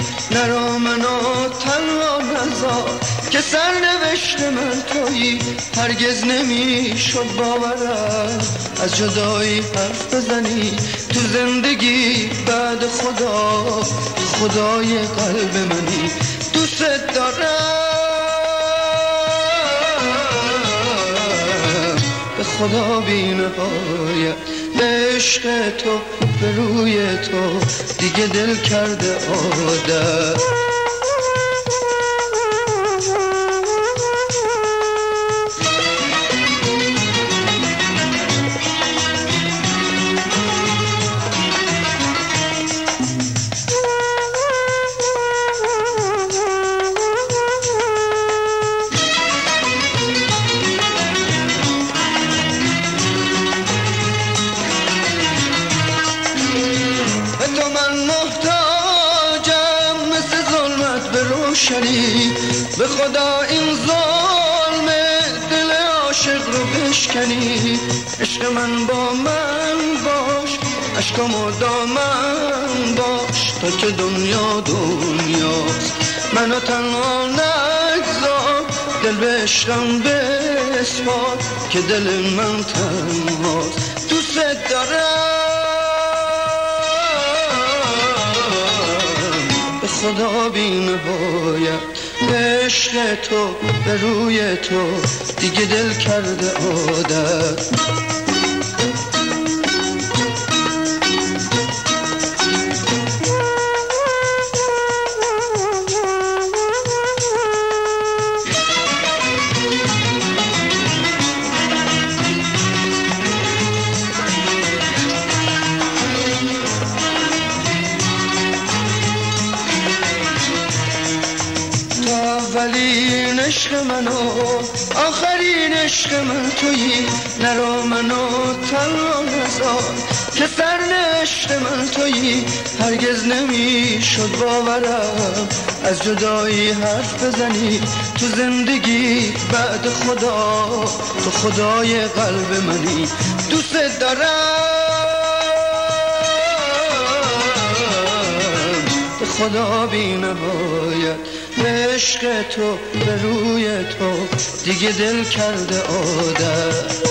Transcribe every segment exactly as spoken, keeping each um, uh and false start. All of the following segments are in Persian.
نرا منو تنها نذار که سرنوشت من تویی. هرگز نمیشد باورم از جدایی حرف بزنی تو زندگی بعد خدا، خدای قلب منی. دوست دارم به خدا بی نهایت، به عشق تو به روی تو دیگه دل کرده عادت. به خدا این ظلم دل عاشق رو بشکنی. عشق من با من باش، عشقمو دامن باش تا که دنیا دنیاست. منو تنها نگذار، دل به عشقم بسپار که دل من تنهاست. دوست دارم به خدا بی نهایت، به عشق تو به روی تو دیگه دل کرده عادت. اولین عشق منو آخرین عشق من تویی. نرا منو تنها نذار که سرنوشت من تویی. هرگز نمیشد باورم از جدایی حرف بزنی تو زندگی بعد خدا، تو خدای قلب منی. دوست دارم به خدا بی نهایت، به عشق تو به روی تو دیگه دل کرده عادت.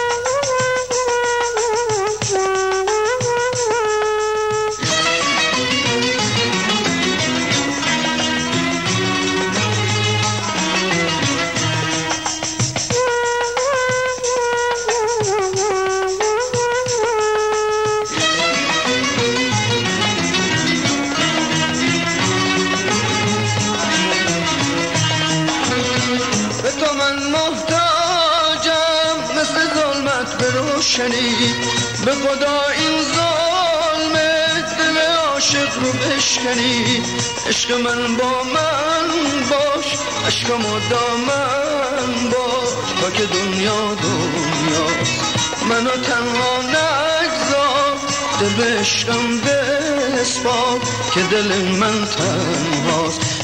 به خدا این ظلم دل عاشق رو بشکنی. عشق من با من باش، عشقمو دامن باش تا که دنیا دنیاست. منو تنها نگذار، دل به عشقم بسپار که دل من تنهاست.